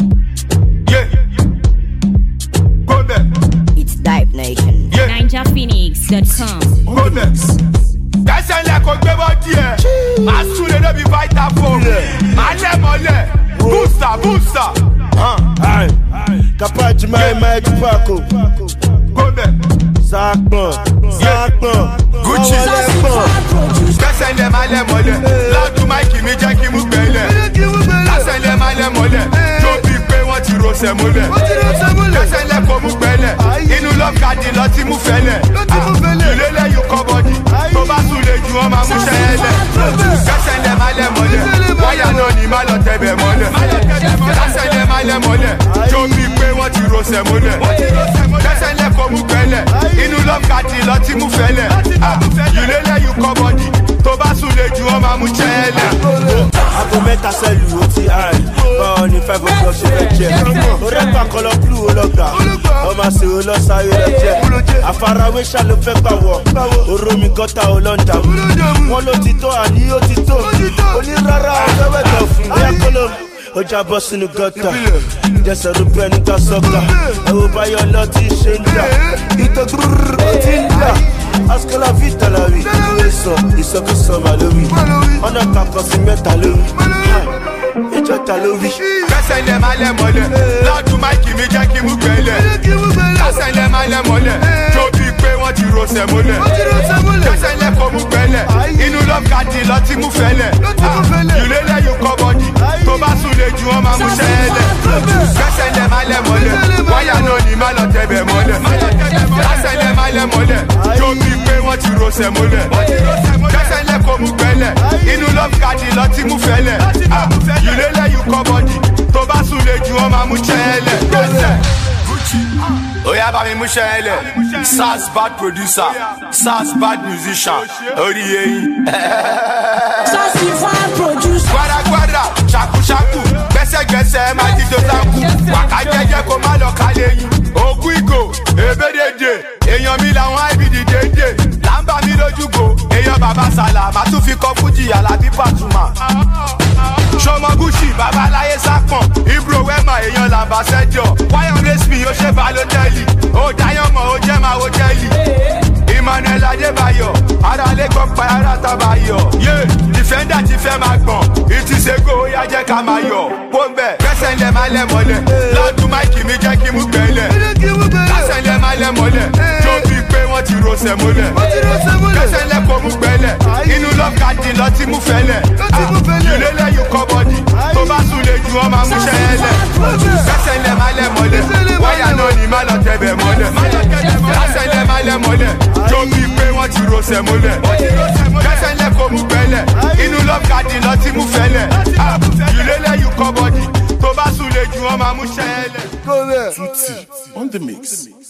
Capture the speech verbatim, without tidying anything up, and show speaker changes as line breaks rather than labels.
Yeah. Go there.
It's Dive Nation.
Yeah.
Ninja Phoenix dot com.
Go there. That's a lack of body. As soon as they be vital for me. Male mole. Booster, booster. Uh.
Aye. Capaz my my Paco.
Go there.
Sakpon. Sakpon.
Gucci. That's a le male mole. Loud to Mikey, me Jackie Mubele. That's a le male mole. Don't be pay what you rose mole. That's a le ko Mubele. Inu love garden loti mu fele. You lele you covered it. To ba sule ju o ma mu sele. That's a le male mole. Why you no ni malo tebe mole. That's a le male mole. Don't be pay what you rose mole. That's a le ko Mubele. Inu love garden loti mu fele. You lele you covered it. To ba sule ju o ma mu sele.
I go make a sell you O T I. But if I go cross the check, no red back color blue hologram. I'm a say olo say the check. I far away shall look for power. Oromi gota olonda. One lo tito and you tito. Only rara I never do. I color. Oja boss in the gutter. Just a rupen in the soccer. I will buy your lottie changer. It a grrrr tinda. Ask la vita la vie. Ils sont que ça maloui. On a pas pensé mettre à l'eau. Et tu as l'ovi.
That's a male mole. Loud to Mikey, me Jackie Mubele. That's a male mole. Don't be pay what you rose mole. That's a le ko Mubele. Inu love garden loti mu fele. You lele you covered it. To ba sule ju o ma mu sele. That's a male mole. Why you no ni malo tebe mole. That's a male mole. Don't be pay what you rose mole. That's a le ko Mubele. Inu love garden loti mu fele. You lele you covered it. To ba sule ju o ma mu sele. Oh yeah, baby, Michelle. Sass bad producer, Sass bad musician. Oh yeah.
Sassy fan producer.
Guara guara, shaku shaku. Gese gese, ma ti to sanku. Waka jeje ko ma lo kale yin. Ogu igo, ebedeje. Eyan mi lawon I be the deje. Lamba mi loju go. Eyan baba sala, ma tún fi ko Fuji Alabi Pasuma. Shomo Gucci, baba laye sakpon. Ibro wema eyan lamba sejo. Why on race me, o se Balotelli. O dayan mo, o je ma o jelly. Emmanuel Adebayo, ara le gbọ́ pa ara tabayọ. Yeah, defender ti fẹ́ máa gbọ̀n. It is a go, ya jẹ́ ká máa yọ̀. Pọ́ńbẹ́, kẹsẹ̀ ń lẹ̀ máa lẹ̀ mọ́lẹ̀. Lọ́dún Mikey mi jẹ́ kí mú gbẹ́lẹ̀. Kẹsẹ̀ ń lẹ̀ máa lẹ̀ mọ́lẹ̀. Tó bí pé wọ́n ti rosẹ̀ mọ́lẹ̀. Kẹsẹ̀ ń lẹ̀ kó mú gbẹ́lẹ̀. Inú lọ́kadì lọ ti mú fẹ́lẹ̀. Ìlélẹ̀ yóò kọ́ bọ́dì. Tó bá sùn lè ju ọmọ amúṣẹ́lẹ̀. Kẹsẹ̀ ń lẹ̀ máa lẹ̀ mọ́lẹ̀. Wáyà náà ni má lọ tẹ̀bẹ̀ mọ́lẹ̀. Kẹsẹ̀ ń lẹ̀ máa lẹ̀ mọ́lẹ̀. Tó bí pé wọ́n ti rosẹ̀ mọ́lẹ̀. Kẹsẹ̀ ń lẹ̀ kó mú gbẹ́lẹ̀. Inú lọ́kadì lọ ti mú fẹ́lẹ̀. Ìlélẹ̀ yóò kọ́ bọ́dì. Tó bá sùn lè ju ọmọ amúṣẹ́lẹ̀.
Tutti on the mix.